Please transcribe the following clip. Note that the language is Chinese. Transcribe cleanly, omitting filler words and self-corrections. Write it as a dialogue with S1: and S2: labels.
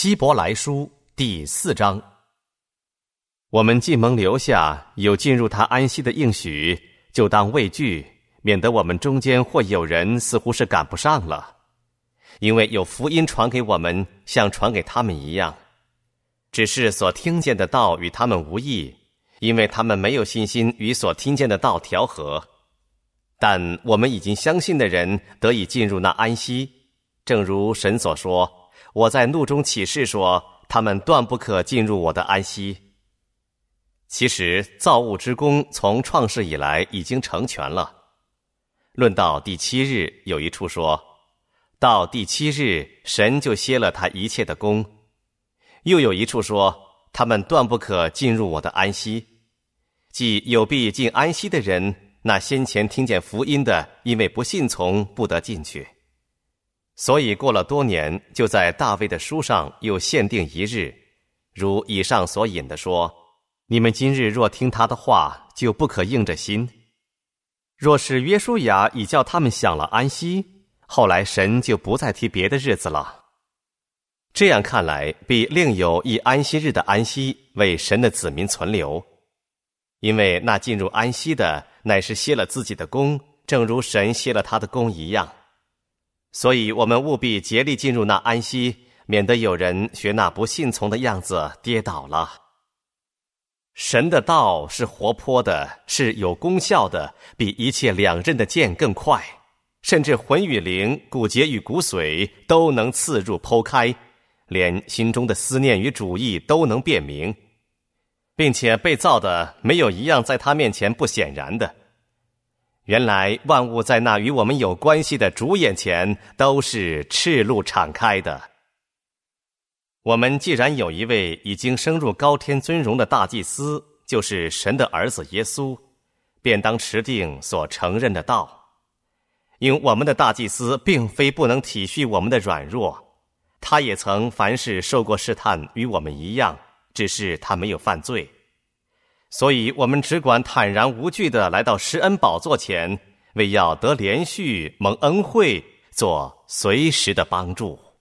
S1: 希伯来书第4章。我们既蒙留下有进入他安息的应许，就当畏惧，免得我们中间或有人似乎是赶不上了。因为有福音传给我们，像传给他们一样，只是所听见的道与他们无益，因为他们没有信心与所听见的道调和。但我们已经相信的人得以进入那安息，正如神所说，我在怒中起誓说，他们断不可进入我的安息。其实造物之功从创世以来已经成全了。论到第7日，有一处说，到第7日神就歇了他一切的功。又有一处说，他们断不可进入我的安息。即有必进安息的人，那先前听见福音的，因为不信从，不得进去。所以过了多年，就在大卫的书上又限定一日，如以上所引的说，你们今日若听他的话，就不可硬着心。若是约书亚已叫他们享了安息，后来神就不再提别的日子了。这样看来，必另有一安息日的安息为神的子民存留。因为那进入安息的，乃是歇了自己的功，正如神歇了他的功一样。所以我们务必竭力进入那安息，免得有人学那不信从的样子跌倒了。神的道是活泼的，是有功效的，比一切两刃的剑更快，甚至魂与灵、骨节与骨髓都能刺入剖开，连心中的思念与主意都能辨明，并且被造的没有一样在他面前不显然的。原来万物在那与我们有关系的主眼前都是赤露敞开的。我们既然有一位已经升入高天尊荣的大祭司，就是神的儿子耶稣，便当持定所承认的道。因我们的大祭司并非不能体恤我们的软弱，他也曾凡事受过试探，与我们一样，只是他没有犯罪。所以我们只管坦然无惧地来到施恩宝座前，为要得连续蒙恩惠，做随时的帮助。